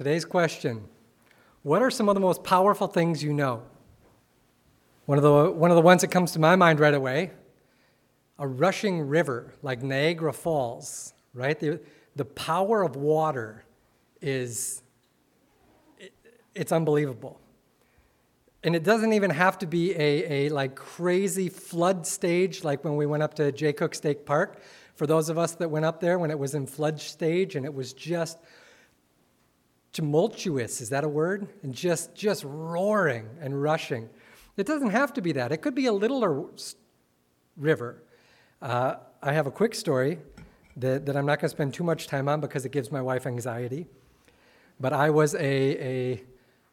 Today's question, what are some of the most powerful things you know? One of the ones that comes to my mind right away, a rushing river like Niagara Falls, right? The power of water it's unbelievable. And it doesn't even have to be a like crazy flood stage like when we went up to Jay Cook State Park. For those of us that went up there when it was in flood stage and it was just tumultuous, is that a word? And just roaring and rushing. It doesn't have to be that. It could be a littler river. I have a quick story that I'm not going to spend too much time on because it gives my wife anxiety. But I was a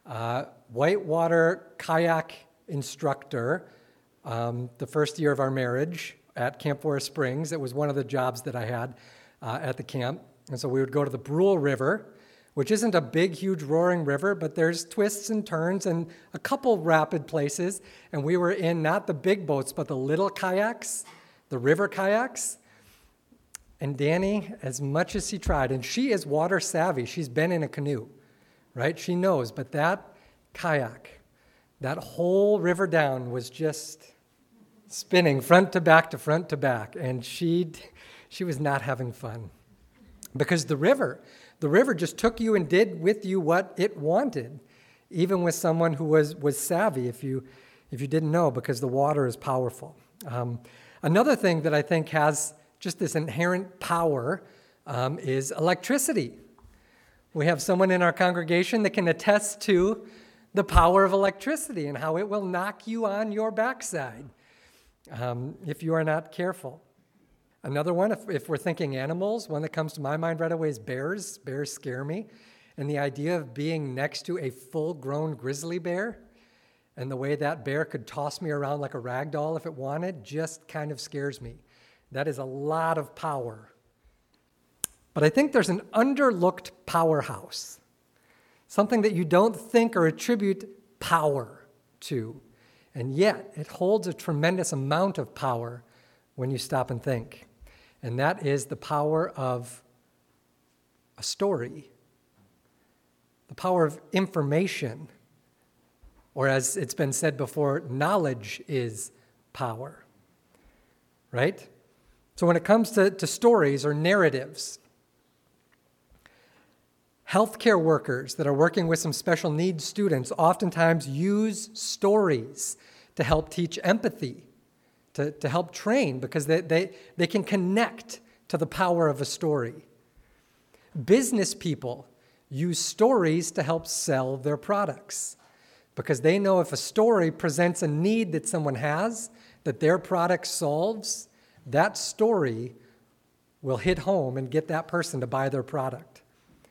whitewater kayak instructor the first year of our marriage at Camp Forest Springs. It was one of the jobs that I had at the camp. And so we would go to the Brule River, which isn't a big, huge, roaring river, but there's twists and turns and a couple rapid places. And we were in not the big boats, but the little kayaks, the river kayaks. And Danny, as much as she tried, and she is water savvy, she's been in a canoe, right? She knows, but that kayak, that whole river down was just spinning front to back to front to back, and she was not having fun. Because the river just took you and did with you what it wanted, even with someone who was savvy, if you didn't know, because the water is powerful. Another thing that I think has just this inherent power is electricity. We have someone in our congregation that can attest to the power of electricity and how it will knock you on your backside if you are not careful. Another one, if we're thinking animals, one that comes to my mind right away is bears. Bears scare me. And the idea of being next to a full-grown grizzly bear and the way that bear could toss me around like a rag doll if it wanted just kind of scares me. That is a lot of power. But I think there's an underlooked powerhouse, something that you don't think or attribute power to, and yet it holds a tremendous amount of power when you stop and think. And that is the power of a story, the power of information, or as it's been said before, knowledge is power, right? So when it comes to stories or narratives, healthcare workers that are working with some special needs students oftentimes use stories to help teach empathy, to help train, because they can connect to the power of a story. Business people use stories to help sell their products, because they know if a story presents a need that someone has, that their product solves, that story will hit home and get that person to buy their product.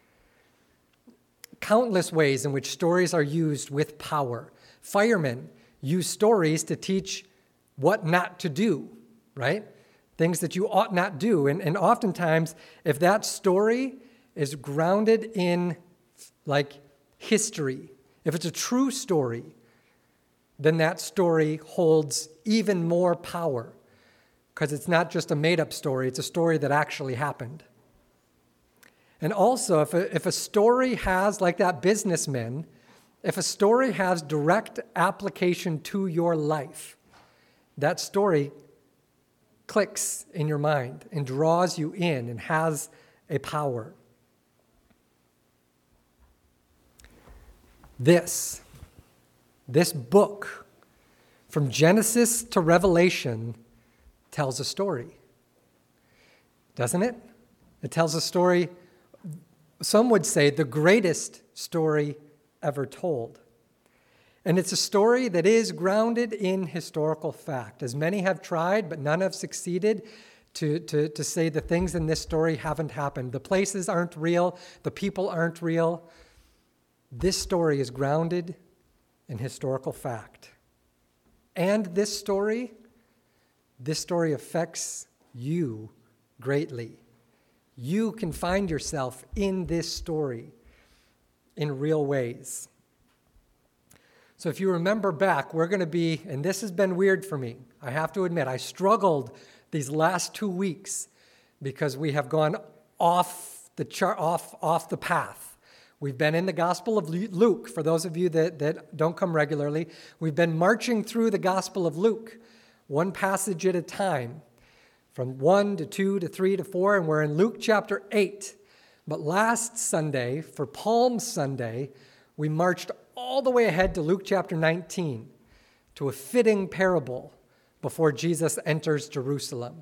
Countless ways in which stories are used with power. Firemen use stories to teach what not to do, right? Things that you ought not do. And oftentimes, if that story is grounded in, like, history, if it's a true story, then that story holds even more power, because it's not just a made-up story, it's a story that actually happened. And also, if a story has, like that businessman, if a story has direct application to your life, that story clicks in your mind and draws you in and has a power. This book, from Genesis to Revelation, tells a story, doesn't it? It tells a story, some would say, the greatest story ever told. And it's a story that is grounded in historical fact, as many have tried, but none have succeeded to say the things in this story haven't happened. The places aren't real, the people aren't real. This story is grounded in historical fact. And this story affects you greatly. You can find yourself in this story in real ways. So if you remember back, we're going to be, and this has been weird for me, I have to admit, I struggled these last 2 weeks because we have gone off the path We've been in the Gospel of Luke. For those of you that don't come regularly, we've been marching through the Gospel of Luke, one passage at a time, from 1 to 2 to 3 to 4, and we're in Luke chapter 8. But last Sunday, for Palm Sunday, we marched all the way ahead to Luke chapter 19, to a fitting parable before Jesus enters Jerusalem.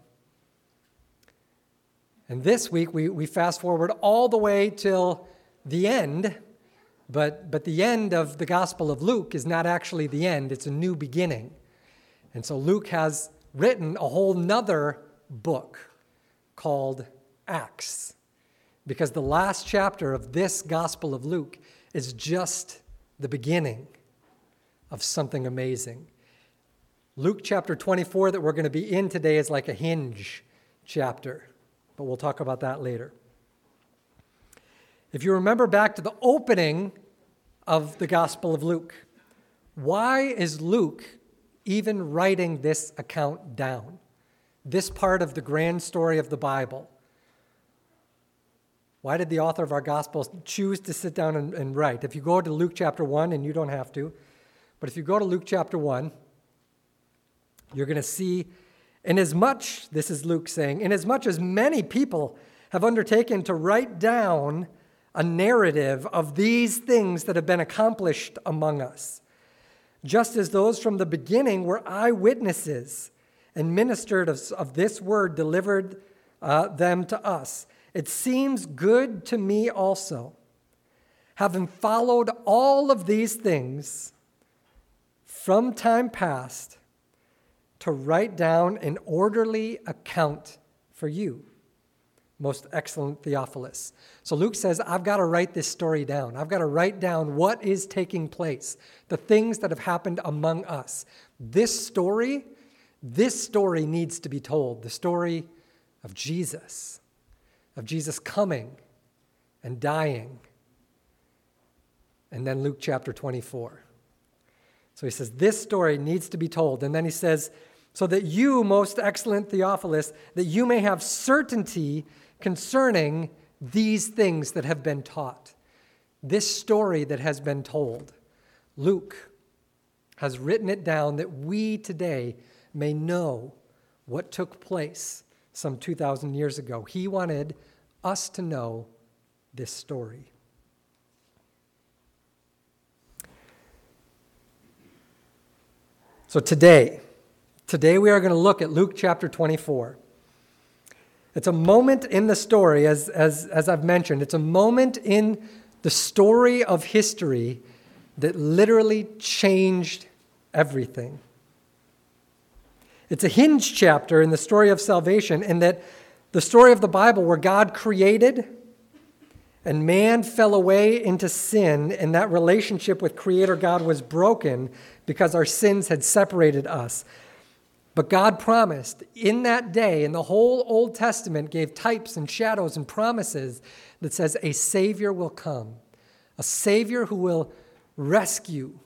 And this week, we fast forward all the way till the end, but the end of the Gospel of Luke is not actually the end, it's a new beginning. And so Luke has written a whole nother book called Acts, because the last chapter of this Gospel of Luke is just the beginning of something amazing. Luke chapter 24 that we're going to be in today is like a hinge chapter, but we'll talk about that later. If you remember back to the opening of the Gospel of Luke, why is Luke even writing this account down? This part of the grand story of the Bible. Why did the author of our Gospel choose to sit down and write? If you go to Luke chapter 1, and you don't have to, but if you go to Luke chapter 1, you're going to see, this is Luke saying, inasmuch as many people have undertaken to write down a narrative of these things that have been accomplished among us, just as those from the beginning were eyewitnesses and ministered of this word, delivered them to us. It seems good to me also, having followed all of these things from time past, to write down an orderly account for you, most excellent Theophilus. So Luke says, I've got to write this story down. I've got to write down what is taking place, the things that have happened among us. This story needs to be told, the story of Jesus coming and dying. And then Luke chapter 24. So he says, this story needs to be told. And then he says, so that you, most excellent Theophilus, that you may have certainty concerning these things that have been taught. This story that has been told. Luke has written it down that we today may know what took place some 2,000 years ago. He wanted us to know this story. So today we are going to look at Luke chapter 24. It's a moment in the story, as I've mentioned, it's a moment in the story of history that literally changed everything. It's a hinge chapter in the story of salvation, in that the story of the Bible where God created and man fell away into sin, and that relationship with Creator God was broken because our sins had separated us. But God promised in that day, and the whole Old Testament gave types and shadows and promises that says a Savior will come, a Savior who will rescue,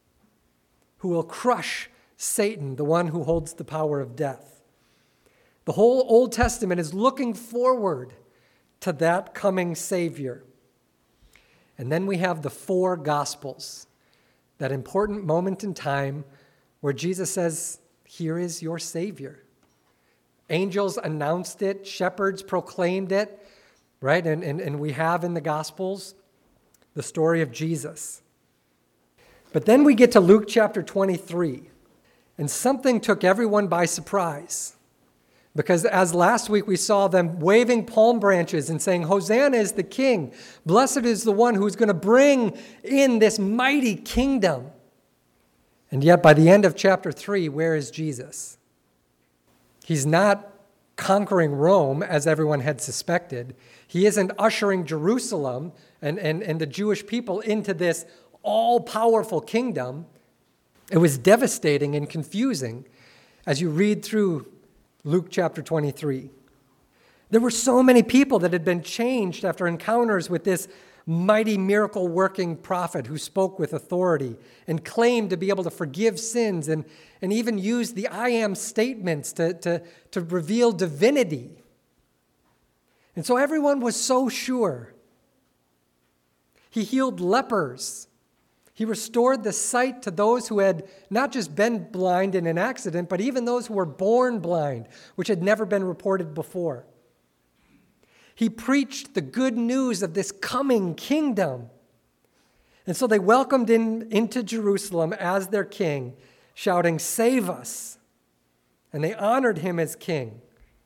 who will crush Satan, the one who holds the power of death. The whole Old Testament is looking forward to that coming Savior. And then we have the four Gospels, that important moment in time where Jesus says, here is your Savior. Angels announced it, shepherds proclaimed it, right? And we have in the Gospels the story of Jesus. But then we get to Luke chapter 23, and something took everyone by surprise. Because as last week we saw them waving palm branches and saying, Hosanna is the King. Blessed is the one who's going to bring in this mighty kingdom. And yet by the end of chapter 3, where is Jesus? He's not conquering Rome as everyone had suspected. He isn't ushering Jerusalem and the Jewish people into this all-powerful kingdom. It was devastating and confusing as you read through Luke chapter 23. There were so many people that had been changed after encounters with this mighty miracle-working prophet who spoke with authority and claimed to be able to forgive sins and even used the I am statements to reveal divinity. And so everyone was so sure. He healed lepers. He restored the sight to those who had not just been blind in an accident, but even those who were born blind, which had never been reported before. He preached the good news of this coming kingdom. And so they welcomed him into Jerusalem as their king, shouting, "Save us!" And they honored him as king.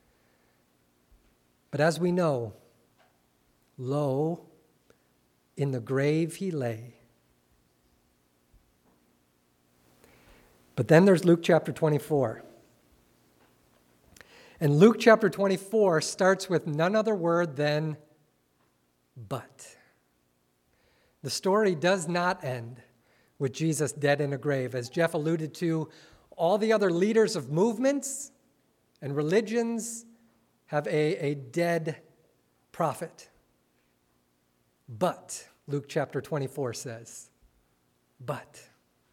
But as we know, lo, in the grave he lay. But then there's Luke chapter 24. And Luke chapter 24 starts with none other word than but. The story does not end with Jesus dead in a grave. As Jeff alluded to, all the other leaders of movements and religions have a dead prophet. But, Luke chapter 24 says, but.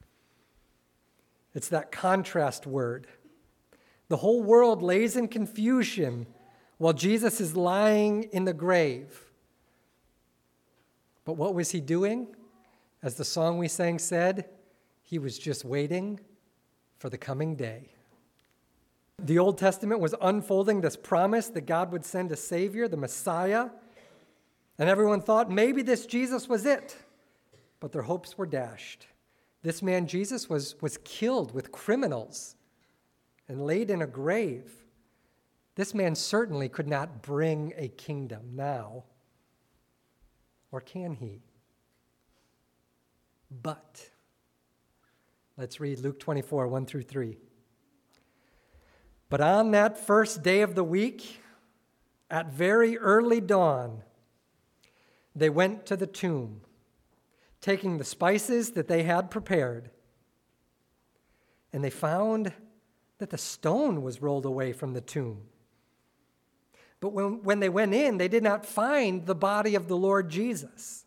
It's that contrast word. The whole world lays in confusion while Jesus is lying in the grave. But what was he doing? As the song we sang said, he was just waiting for the coming day. The Old Testament was unfolding this promise that God would send a Savior, the Messiah, and everyone thought maybe this Jesus was it, but their hopes were dashed. This man Jesus was killed with criminals and laid in a grave. This man certainly could not bring a kingdom now. Or can he? But, let's read Luke 24, 1 through 3. But on that first day of the week, at very early dawn, they went to the tomb, taking the spices that they had prepared. And they found that the stone was rolled away from the tomb. But when they went in, they did not find the body of the Lord Jesus.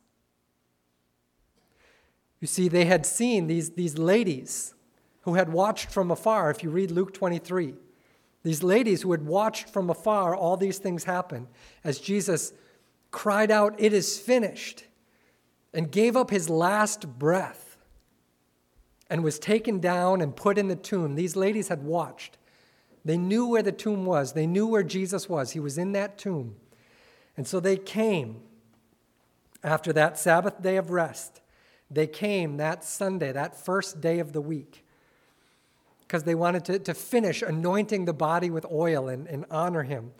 You see, they had seen these ladies who had watched from afar, if you read Luke 23. These ladies who had watched from afar all these things happen as Jesus cried out, "It is finished," and gave up his last breath and was taken down and put in the tomb. These ladies had watched. They knew where the tomb was. They knew where Jesus was. He was in that tomb. And so they came after that Sabbath day of rest. They came that Sunday, that first day of the week, because they wanted to finish anointing the body with oil and honor him.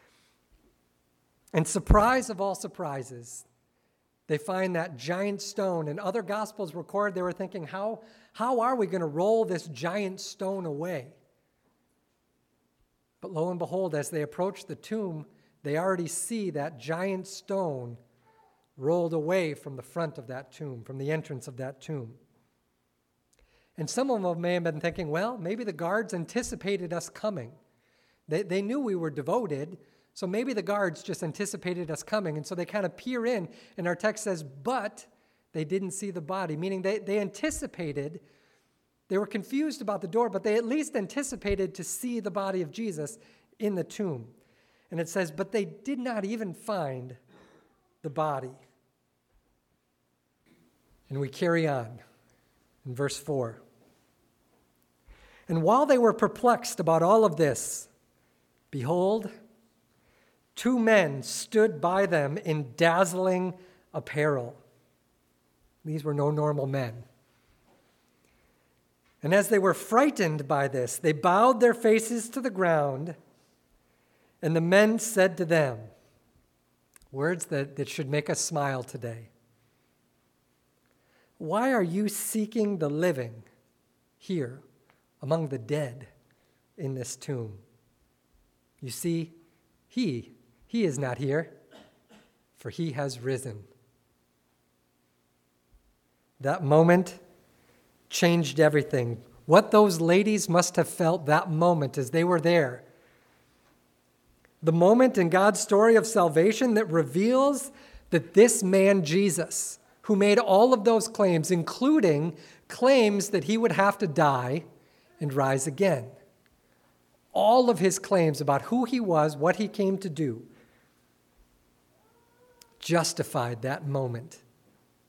And surprise of all surprises, they find that giant stone. And other Gospels record they were thinking, how are we going to roll this giant stone away? But lo and behold, as they approach the tomb, they already see that giant stone rolled away from the front of that tomb, from the entrance of that tomb. And some of them may have been thinking, well, maybe the guards anticipated us coming. They knew we were devoted, so maybe the guards just anticipated us coming. And so they kind of peer in, and our text says, but they didn't see the body, meaning they anticipated. They were confused about the door, but they at least anticipated to see the body of Jesus in the tomb. And it says, but they did not even find the body. And we carry on in verse 4. And while they were perplexed about all of this, behold, two men stood by them in dazzling apparel. These were no normal men. And as they were frightened by this, they bowed their faces to the ground, and the men said to them, words that should make us smile today, "Why are you seeking the living here among the dead in this tomb? You see, he is not here, for he has risen." That moment changed everything. What those ladies must have felt that moment as they were there. The moment in God's story of salvation that reveals that this man, Jesus, who made all of those claims, including claims that he would have to die and rise again. All of his claims about who he was, what he came to do, justified that moment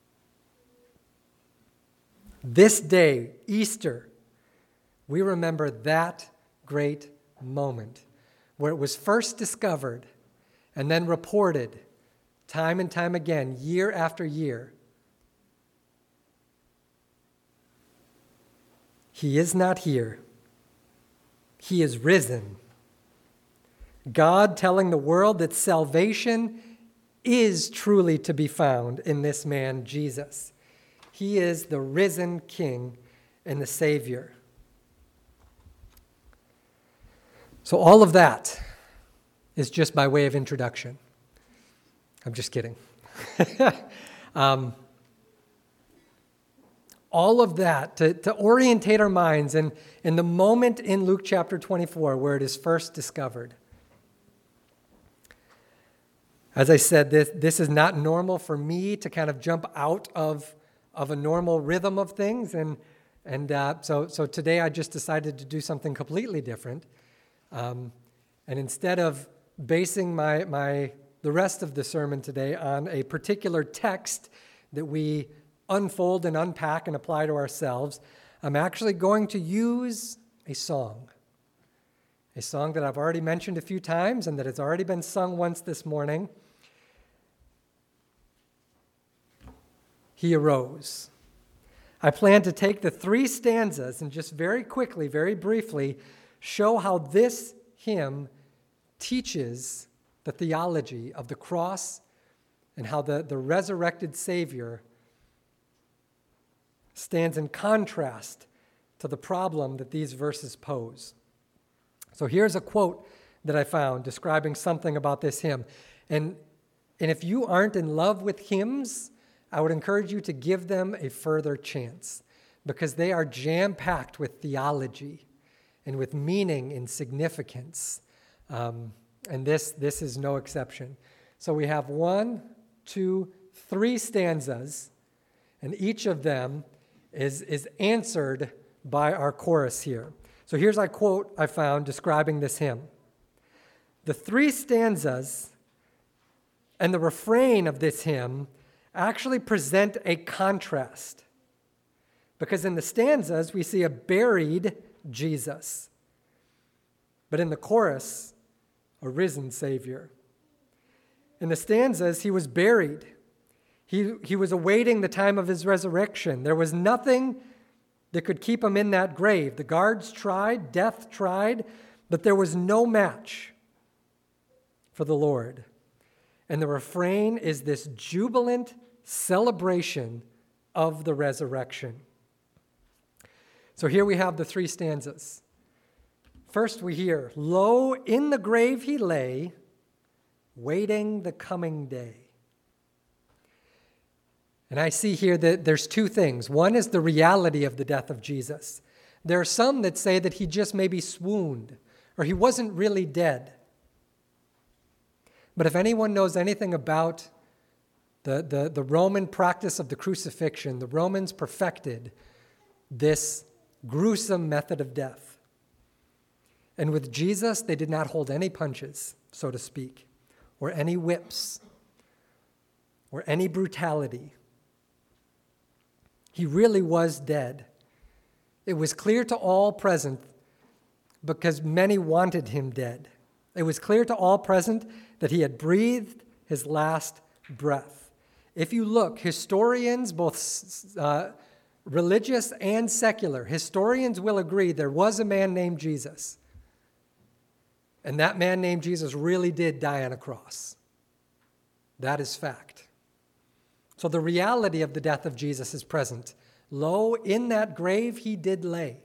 This day, Easter, we remember that great moment where it was first discovered and then reported time and time again, year after year. He is not here. He is risen. God telling the world that salvation is truly to be found in this man, Jesus. He is the risen King and the Savior. So all of that is just by way of introduction. I'm just kidding. All of that to orientate our minds in the moment in Luke chapter 24 where it is first discovered. As I said, this is not normal for me to kind of jump out of a normal rhythm of things. So today I just decided to do something completely different. And instead of basing the rest of the sermon today on a particular text that we unfold and unpack and apply to ourselves, I'm actually going to use a song that I've already mentioned a few times and that has already been sung once this morning. He arose. I plan to take the 3 stanzas and just very quickly, very briefly, show how this hymn teaches the theology of the cross and how the resurrected Savior stands in contrast to the problem that these verses pose. So here's a quote that I found describing something about this hymn. And if you aren't in love with hymns, I would encourage you to give them a further chance because they are jam-packed with theology and with meaning and significance. And this is no exception. So we have 1, 2, 3 stanzas, and each of them is answered by our chorus here. So here's a quote I found describing this hymn. The 3 stanzas and the refrain of this hymn actually present a contrast. Because in the stanzas, we see a buried Jesus. But in the chorus, a risen Savior. In the stanzas, he was buried. He was awaiting the time of his resurrection. There was nothing that could keep him in that grave. The guards tried, death tried, but there was no match for the Lord. And the refrain is this jubilant celebration of the resurrection. So here we have the 3 stanzas. First we hear, "Lo, in the grave he lay, waiting the coming day." And I see here that there's 2 things. One is the reality of the death of Jesus. There are some that say that he just maybe swooned or he wasn't really dead. But if anyone knows anything about the Roman practice of the crucifixion, the Romans perfected this gruesome method of death. And with Jesus, they did not hold any punches, so to speak, or any whips, or any brutality. He really was dead. It was clear to all present because many wanted him dead. It was clear to all present that he had breathed his last breath. If you look, historians, both religious and secular, historians will agree there was a man named Jesus. And that man named Jesus really did die on a cross. That is fact. So the reality of the death of Jesus is present. Lo, in that grave he did lay.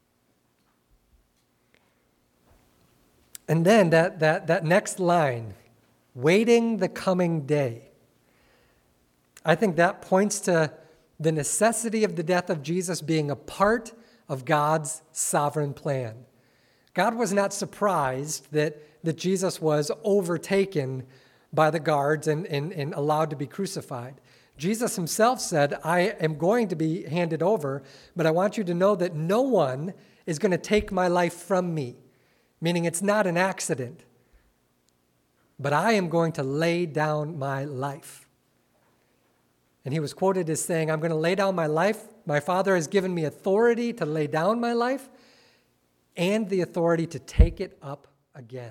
And then that next line, waiting the coming day. I think that points to the necessity of the death of Jesus being a part of God's sovereign plan. God was not surprised that Jesus was overtaken by the guards and allowed to be crucified. Jesus himself said, "I am going to be handed over, but I want you to know that no one is going to take my life from me," meaning it's not an accident, but I am going to lay down my life. And he was quoted as saying, I'm going to lay down my life. My Father has given me authority to lay down my life and the authority to take it up again.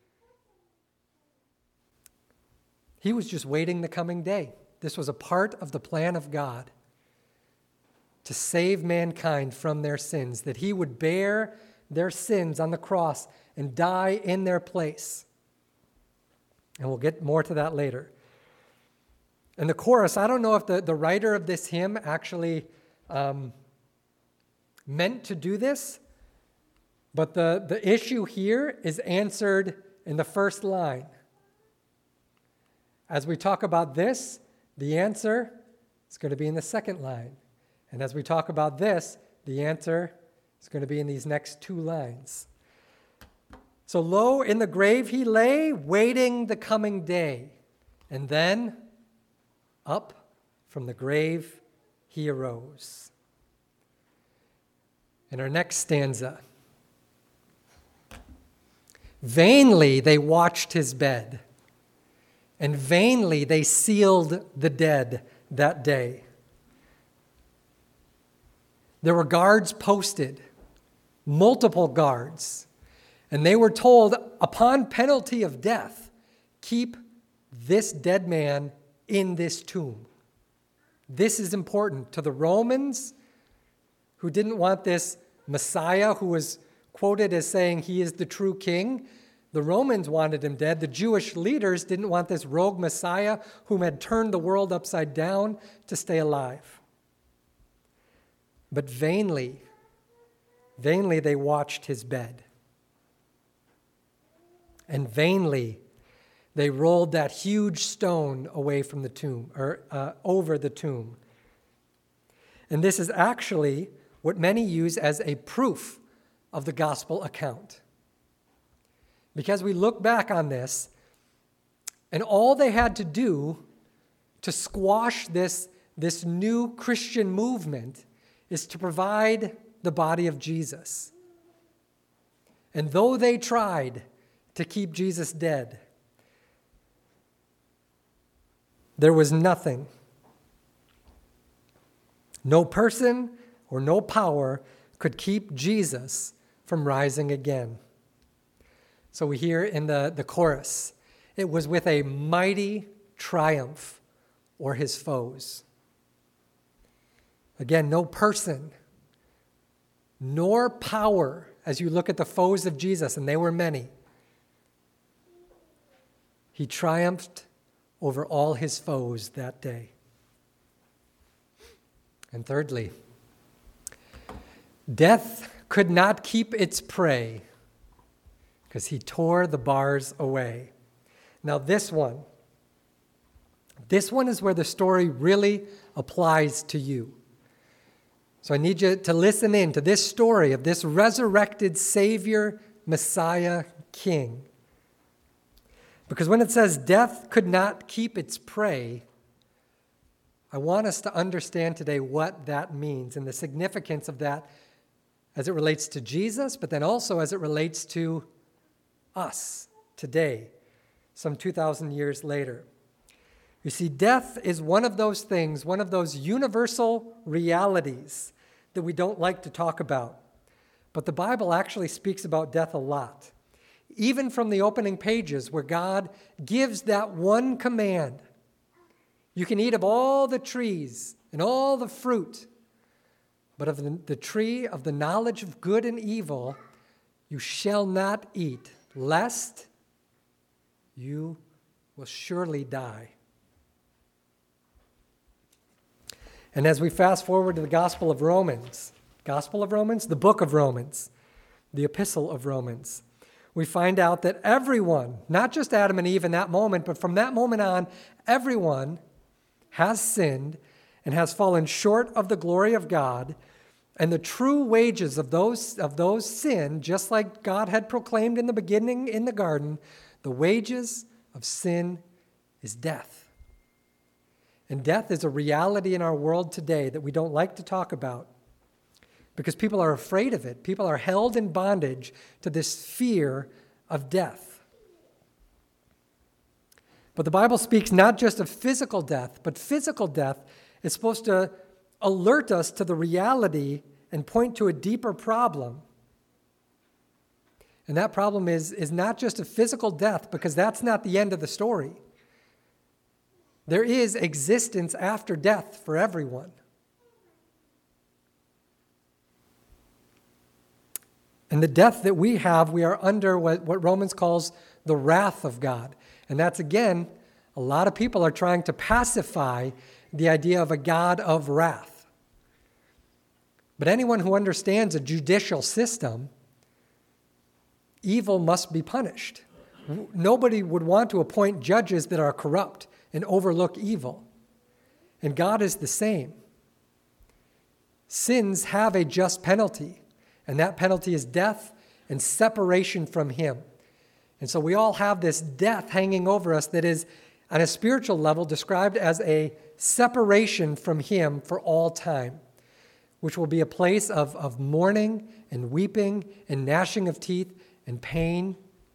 He was just waiting the coming day. This was a part of the plan of God to save mankind from their sins, that he would bear their sins on the cross and die in their place. And we'll get more to that later. And the chorus, I don't know if the writer of this hymn actually meant to do this, but the issue here is answered in the first line. As we talk about this, the answer is going to be in the second line. And as we talk about this, the answer is going to be in these next two lines. So low in the grave he lay, waiting the coming day. And then up from the grave he arose. In our next stanza, vainly they watched his bed, and vainly they sealed the dead that day. There were guards posted, multiple guards, and they were told, upon penalty of death, keep this dead man in this tomb. This is important to the Romans, who didn't want this Messiah who was quoted as saying he is the true king. The Romans wanted him dead. The Jewish leaders didn't want this rogue Messiah whom had turned the world upside down to stay alive. But vainly they watched his bed. And vainly they rolled that huge stone away from the tomb, or over the tomb. And this is actually what many use as a proof of the gospel account. Because we look back on this, and all they had to do to squash this new Christian movement is to provide the body of Jesus. And though they tried to keep Jesus dead, there was nothing. No person or no power could keep Jesus from rising again. So we hear in the chorus, it was with a mighty triumph o'er his foes. Again, no person nor power, as you look at the foes of Jesus, and they were many. He triumphed over all his foes that day. And thirdly, death could not keep its prey because he tore the bars away. Now this one is where the story really applies to you. So I need you to listen in to this story of this resurrected Savior, Messiah, King. Because when it says death could not keep its prey, I want us to understand today what that means and the significance of that as it relates to Jesus, but then also as it relates to us today, some 2,000 years later. You see, death is one of those things, one of those universal realities that we don't like to talk about. But the Bible actually speaks about death a lot. Even from the opening pages where God gives that one command. You can eat of all the trees and all the fruit, but of the tree of the knowledge of good and evil you shall not eat, lest you will surely die. And as we fast forward to the Gospel of Romans, the book of Romans, the epistle of Romans, we find out that everyone, not just Adam and Eve in that moment, but from that moment on, everyone has sinned and has fallen short of the glory of God. And the true wages of those sin, just like God had proclaimed in the beginning in the garden, the wages of sin is death. And death is a reality in our world today that we don't like to talk about because people are afraid of it. People are held in bondage to this fear of death. But the Bible speaks not just of physical death, but physical death is supposed to alert us to the reality and point to a deeper problem. And that problem is not just a physical death, because that's not the end of the story. There is existence after death for everyone. And the death that we have, we are under what Romans calls the wrath of God. And that's, again, a lot of people are trying to pacify the idea of a God of wrath. But anyone who understands a judicial system, evil must be punished. Nobody would want to appoint judges that are corrupt and overlook evil. And God is the same. Sins have a just penalty, and that penalty is death and separation from Him. And so we all have this death hanging over us that is, on a spiritual level, described as a separation from Him for all time, which will be a place of mourning and weeping and gnashing of teeth and pain.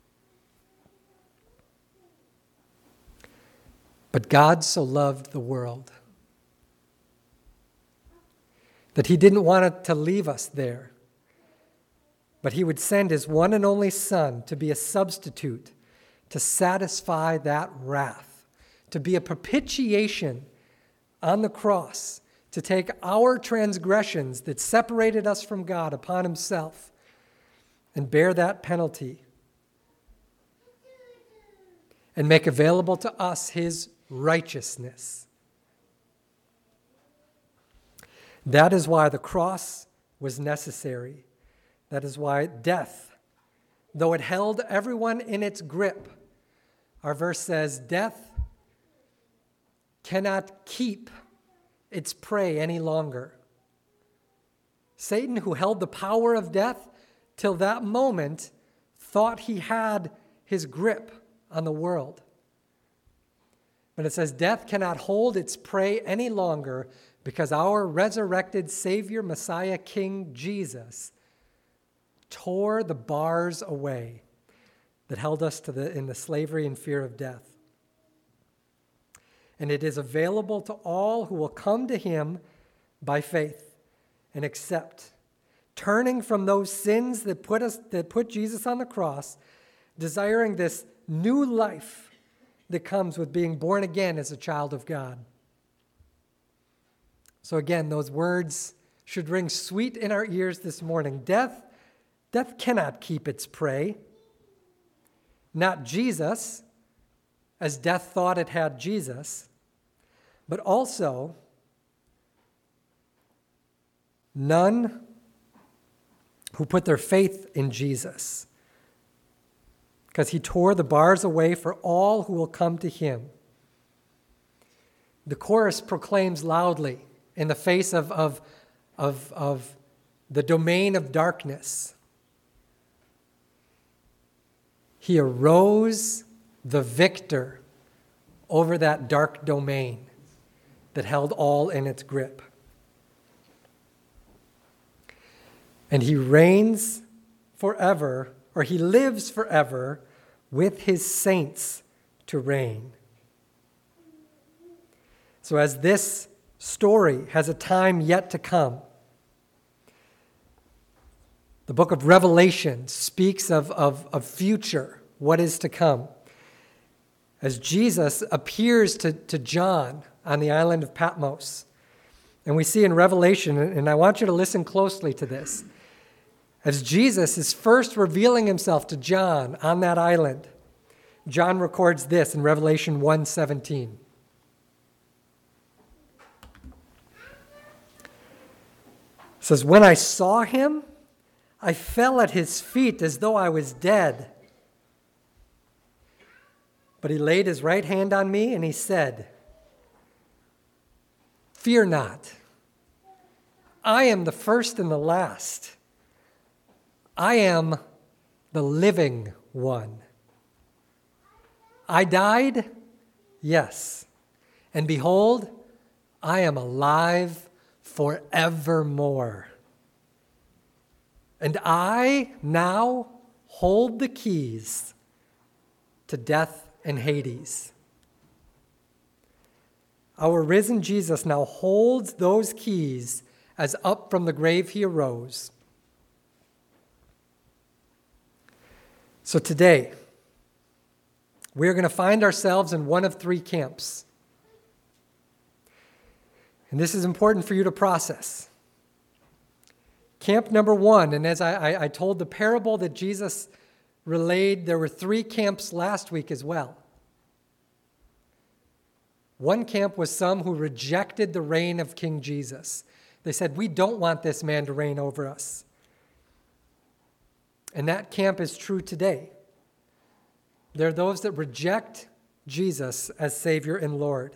But God so loved the world that He didn't want it to leave us there, but He would send His one and only Son to be a substitute, to satisfy that wrath, to be a propitiation on the cross, to take our transgressions that separated us from God upon Himself and bear that penalty and make available to us His righteousness. That is why the cross was necessary. That is why death, though it held everyone in its grip, our verse says, death cannot keep its prey any longer. Satan, who held the power of death till that moment, thought he had his grip on the world. But it says death cannot hold its prey any longer because our resurrected Savior, Messiah, King Jesus tore the bars away that held us in the slavery and fear of death. And it is available to all who will come to Him by faith and accept, turning from those sins that put Jesus on the cross, desiring this new life that comes with being born again as a child of God. So again, those words should ring sweet in our ears this morning. Death cannot keep its prey. Not Jesus, as death thought it had Jesus, but also none who put their faith in Jesus, because He tore the bars away for all who will come to Him. The chorus proclaims loudly in the face of the domain of darkness. He arose the victor over that dark domain that held all in its grip. And He reigns forever, or He lives forever with His saints to reign. So as this story has a time yet to come, the book of Revelation speaks of future, what is to come. As Jesus appears to John on the island of Patmos. And we see in Revelation, and I want you to listen closely to this, as Jesus is first revealing Himself to John on that island, John records this in Revelation 1:17. It says, "When I saw Him, I fell at His feet as though I was dead. But He laid His right hand on me and He said, 'Fear not. I am the first and the last. I am the living one. I died, yes, and behold, I am alive forevermore. And I now hold the keys to death and Hades. our risen Jesus now holds those keys as up from the grave he arose. So today, we're going to find ourselves in one of three camps. And this is important for you to process. Camp number one, and as I told the parable that Jesus relayed, there were three camps last week as well. One camp was some who rejected the reign of King Jesus. They said, we don't want this man to reign over us. And that camp is true today. There are those that reject Jesus as Savior and Lord.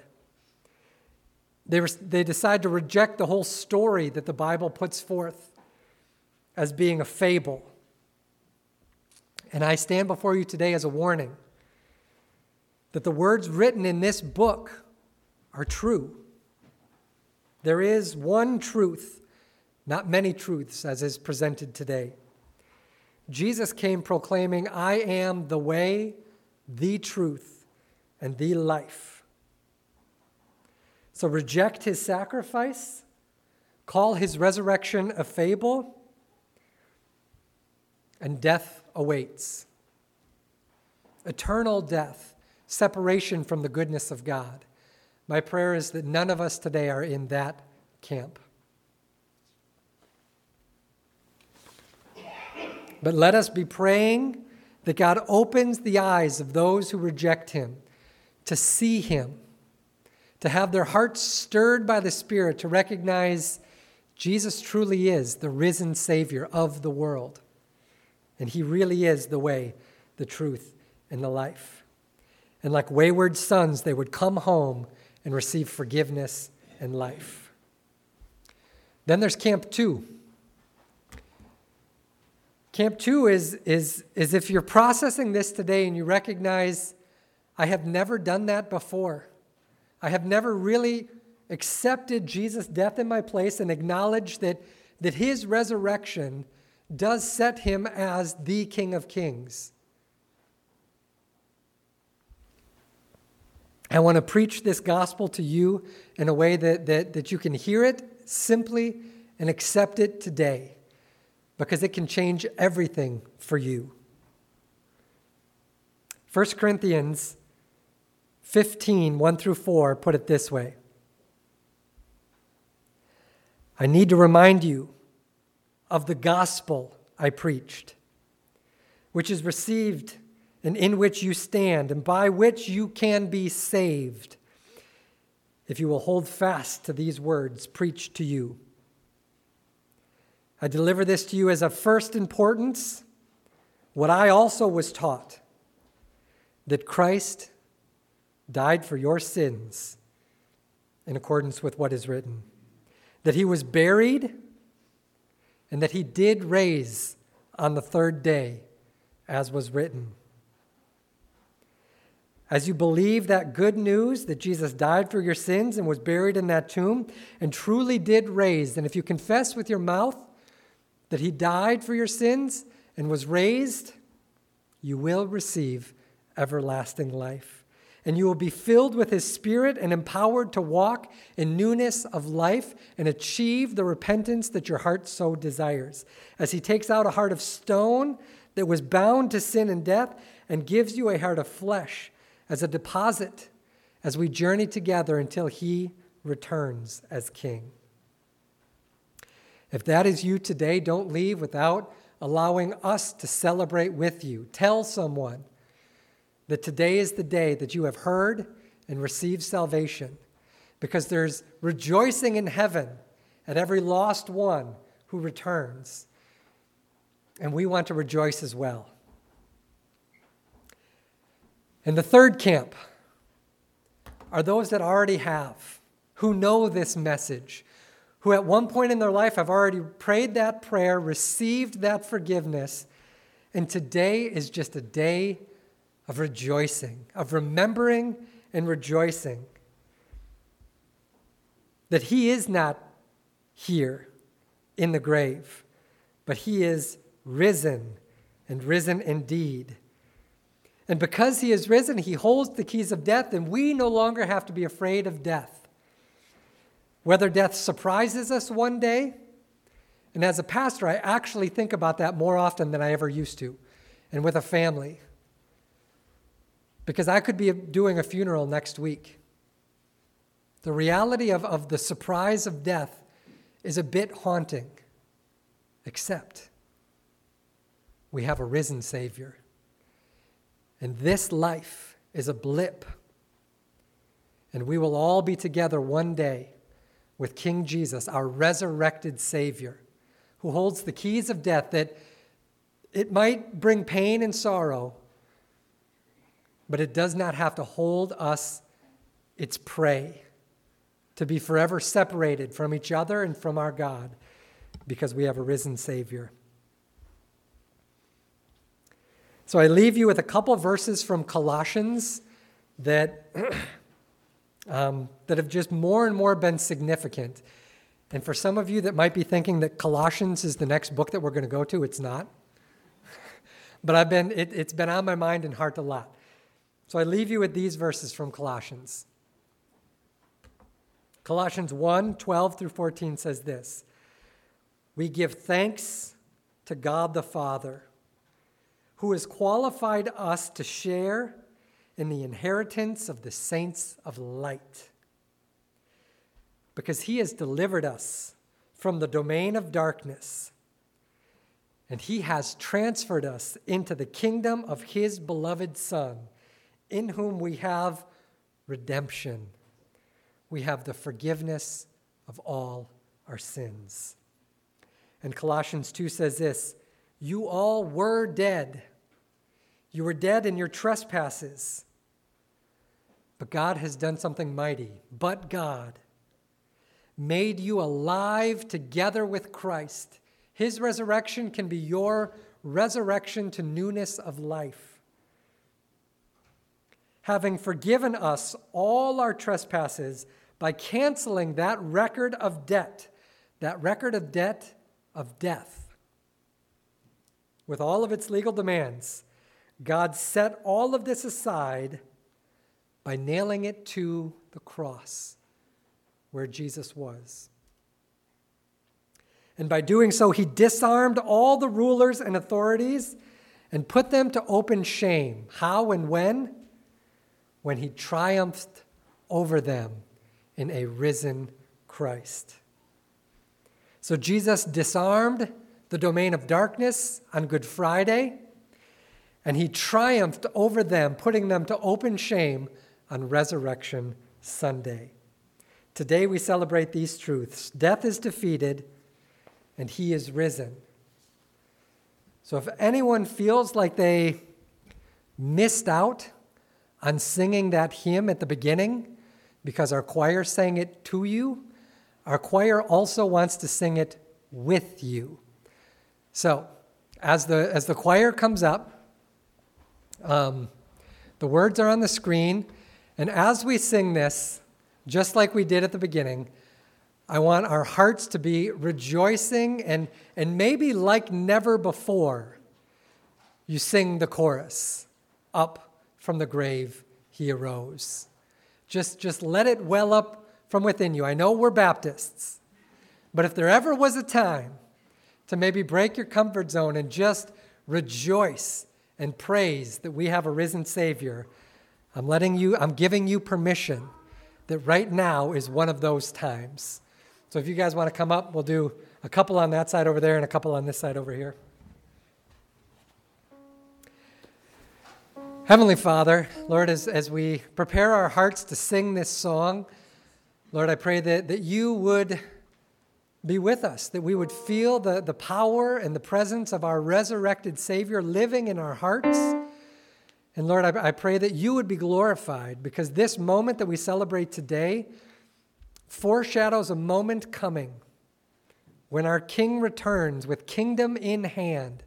They decide to reject the whole story that the Bible puts forth as being a fable. And I stand before you today as a warning that the words written in this book are true. There is one truth, not many truths, as is presented today. Jesus came proclaiming, I am the way, the truth, and the life. So reject his sacrifice, call his resurrection a fable, and death awaits. Eternal death, separation from the goodness of God. My prayer is that none of us today are in that camp. But let us be praying that God opens the eyes of those who reject him to see him, to have their hearts stirred by the Spirit, to recognize Jesus truly is the risen Savior of the world. And he really is the way, the truth, and the life. And like wayward sons, they would come home and receive forgiveness and life. Then there's camp two. Camp two is if you're processing this today and you recognize, I have never done that before. I have never really accepted Jesus' death in my place and acknowledged that his resurrection does set him as the King of Kings. I want to preach this gospel to you in a way that you can hear it simply and accept it today, because it can change everything for you. 1 Corinthians 15, 1 through 4, put it this way. I need to remind you of the gospel I preached, which is received and in which you stand, and by which you can be saved, if you will hold fast to these words preached to you. I deliver this to you as of first importance, what I also was taught, that Christ died for your sins in accordance with what is written, that he was buried, and that he did raise on the third day, as was written. As you believe that good news that Jesus died for your sins and was buried in that tomb and truly did raise, and if you confess with your mouth that he died for your sins and was raised, you will receive everlasting life. And you will be filled with his Spirit and empowered to walk in newness of life and achieve the repentance that your heart so desires. As he takes out a heart of stone that was bound to sin and death and gives you a heart of flesh as a deposit as we journey together until he returns as King. If that is you today, don't leave without allowing us to celebrate with you. Tell someone that today is the day that you have heard and received salvation, because there's rejoicing in heaven at every lost one who returns. And we want to rejoice as well. And the third camp are those that already have, who know this message, who at one point in their life have already prayed that prayer, received that forgiveness, and today is just a day of rejoicing, of remembering and rejoicing that he is not here in the grave, but he is risen, and risen indeed. And because he is risen, he holds the keys of death, and we no longer have to be afraid of death. whether death surprises us one day. And as a pastor, I actually think about that more often than I ever used to, and with a family. Because I could be doing a funeral next week. The reality of the surprise of death is a bit haunting, except we have a risen Savior. And this life is a blip. And we will all be together one day with King Jesus, our resurrected Savior, who holds the keys of death, that it might bring pain and sorrow, but it does not have to hold us its prey, to be forever separated from each other and from our God, because we have a risen Savior. So I leave you with a couple verses from Colossians that have just more and more been significant. And for some of you that might be thinking that Colossians is the next book that we're going to go to, it's not. But it's been on my mind and heart a lot. So I leave you with these verses from Colossians. Colossians 1:12 through 14 says this: "We give thanks to God the Father, who has qualified us to share in the inheritance of the saints of light, because he has delivered us from the domain of darkness, and he has transferred us into the kingdom of his beloved Son, in whom we have redemption. We have the forgiveness of all our sins." And Colossians 2 says this: "You all were dead. You were dead in your trespasses. But God has done something mighty. But God made you alive together with Christ. His resurrection can be your resurrection to newness of life. Having forgiven us all our trespasses by canceling that record of debt of death, with all of its legal demands, God set all of this aside by nailing it to the cross where Jesus was. And by doing so, he disarmed all the rulers and authorities and put them to open shame. How and when? When he triumphed over them in a risen Christ. So Jesus disarmed the domain of darkness on Good Friday, and he triumphed over them, putting them to open shame on Resurrection Sunday. Today we celebrate these truths. Death is defeated, and he is risen. So if anyone feels like they missed out on singing that hymn at the beginning because our choir sang it to you, our choir also wants to sing it with you. So as the choir comes up, the words are on the screen, and as we sing this, just like we did at the beginning, I want our hearts to be rejoicing, and maybe like never before, you sing the chorus, "Up from the grave he arose." Just let it well up from within you. I know we're Baptists, but if there ever was a time to maybe break your comfort zone and just rejoice and praise that we have a risen Savior, I'm giving you permission that right now is one of those times. So if you guys want to come up, we'll do a couple on that side over there and a couple on this side over here. Heavenly Father, Lord, as we prepare our hearts to sing this song, Lord, I pray that you would be with us, that we would feel the power and the presence of our resurrected Savior living in our hearts. And Lord, I pray that you would be glorified, because this moment that we celebrate today foreshadows a moment coming when our King returns with kingdom in hand.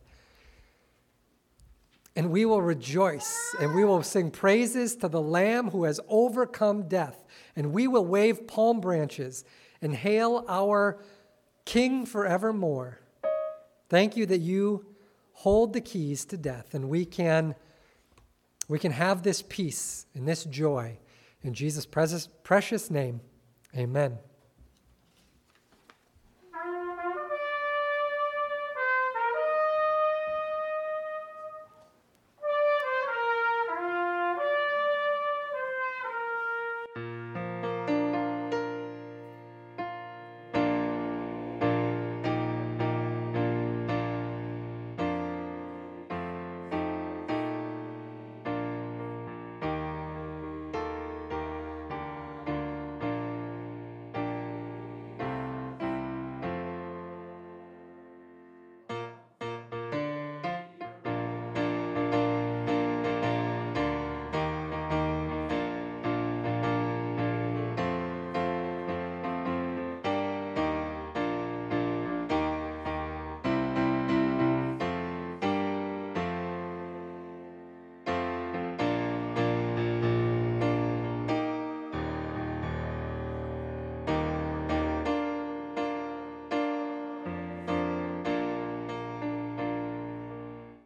And we will rejoice, and we will sing praises to the Lamb who has overcome death. And we will wave palm branches and hail our King forevermore. Thank you that you hold the keys to death, and we can have this peace and this joy. In Jesus' precious name, amen.